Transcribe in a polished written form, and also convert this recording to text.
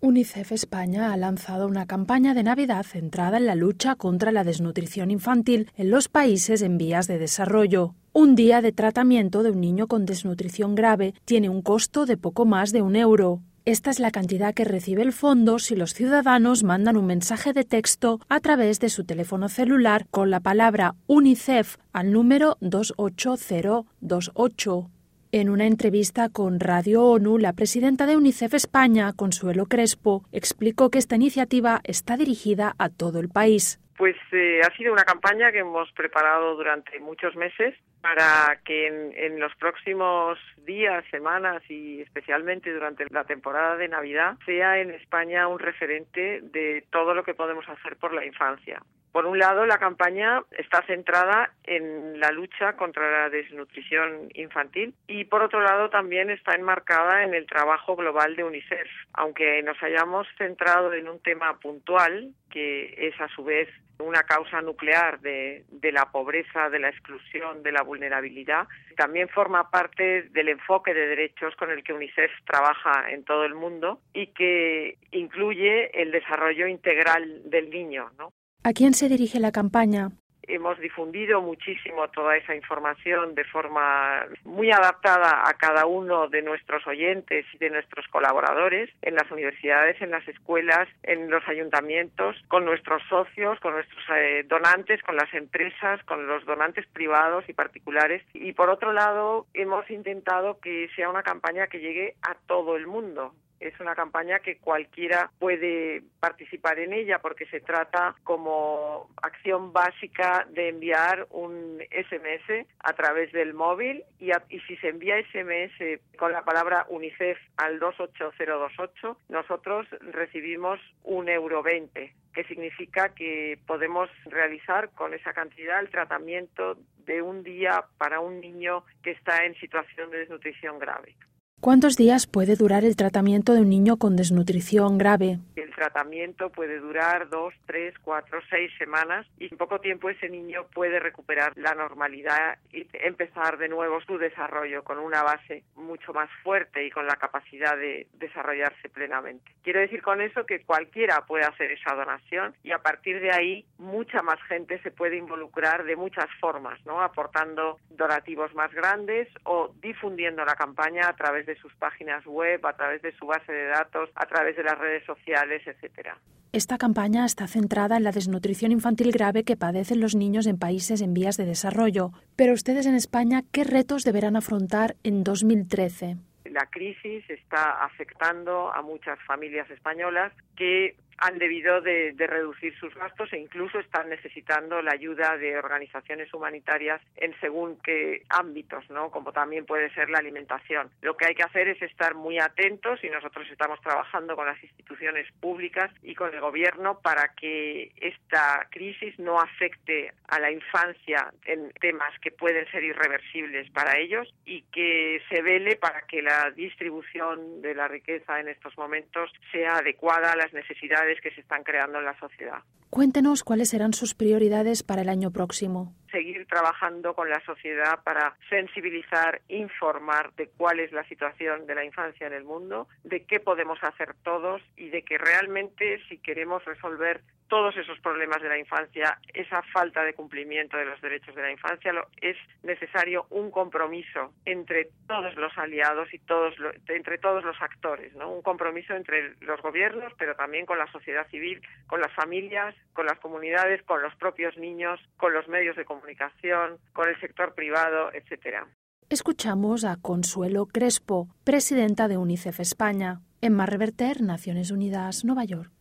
UNICEF España ha lanzado una campaña de Navidad centrada en la lucha contra la desnutrición infantil en los países en vías de desarrollo. Un día de tratamiento de un niño con desnutrición grave tiene un costo de poco más de €1. Esta es la cantidad que recibe el fondo si los ciudadanos mandan un mensaje de texto a través de su teléfono celular con la palabra UNICEF al número 28028. En una entrevista con Radio ONU, la presidenta de UNICEF España, Consuelo Crespo, explicó que esta iniciativa está dirigida a todo el país. Pues ha sido una campaña que hemos preparado durante muchos meses para que en los próximos días, semanas y especialmente durante la temporada de Navidad sea en España un referente de todo lo que podemos hacer por la infancia. Por un lado, la campaña está centrada en la lucha contra la desnutrición infantil y por otro lado también está enmarcada en el trabajo global de UNICEF. Aunque nos hayamos centrado en un tema puntual, que es a su vez una causa nuclear de la pobreza, de la exclusión, de la vulnerabilidad, también forma parte del enfoque de derechos con el que UNICEF trabaja en todo el mundo y que incluye el desarrollo integral del niño, ¿no? ¿A quién se dirige la campaña? Hemos difundido muchísimo toda esa información de forma muy adaptada a cada uno de nuestros oyentes y de nuestros colaboradores en las universidades, en las escuelas, en los ayuntamientos, con nuestros socios, con nuestros donantes, con las empresas, con los donantes privados y particulares. Y por otro lado, hemos intentado que sea una campaña que llegue a todo el mundo. Es una campaña que cualquiera puede participar en ella porque se trata como acción básica de enviar un SMS a través del móvil y si se envía SMS con la palabra UNICEF al 28028, nosotros recibimos €1.20, que significa que podemos realizar con esa cantidad el tratamiento de un día para un niño que está en situación de desnutrición grave. ¿Cuántos días puede durar el tratamiento de un niño con desnutrición grave? El tratamiento puede durar 2, 3, 4, 6 semanas y en poco tiempo ese niño puede recuperar la normalidad y empezar de nuevo su desarrollo con una base mucho más fuerte y con la capacidad de desarrollarse plenamente. Quiero decir con eso que cualquiera puede hacer esa donación y a partir de ahí mucha más gente se puede involucrar de muchas formas, ¿no? Aportando donativos más grandes o difundiendo la campaña a través de sus páginas web, a través de su base de datos, a través de las redes sociales, etcétera. Esta campaña está centrada en la desnutrición infantil grave que padecen los niños en países en vías de desarrollo. Pero ustedes en España, ¿qué retos deberán afrontar en 2013? La crisis está afectando a muchas familias españolas que han debido de reducir sus gastos e incluso están necesitando la ayuda de organizaciones humanitarias en según qué ámbitos, ¿no? Como también puede ser la alimentación. Lo que hay que hacer es estar muy atentos y nosotros estamos trabajando con las instituciones públicas y con el gobierno para que esta crisis no afecte a la infancia en temas que pueden ser irreversibles para ellos y que se vele para que la distribución de la riqueza en estos momentos sea adecuada a las necesidades que se están creando en la sociedad. Cuéntenos cuáles serán sus prioridades para el año próximo. Seguir trabajando con la sociedad para sensibilizar, informar de cuál es la situación de la infancia en el mundo, de qué podemos hacer todos y de que realmente si queremos resolver todos esos problemas de la infancia, esa falta de cumplimiento de los derechos de la infancia, es necesario un compromiso entre todos los aliados y entre todos los actores, ¿no? Un compromiso entre los gobiernos, pero también con la sociedad civil, con las familias, con las comunidades, con los propios niños, con los medios de comunicación, con el sector privado, etcétera. Escuchamos a Consuelo Crespo, presidenta de UNICEF España. En Mar Reverter, Naciones Unidas, Nueva York.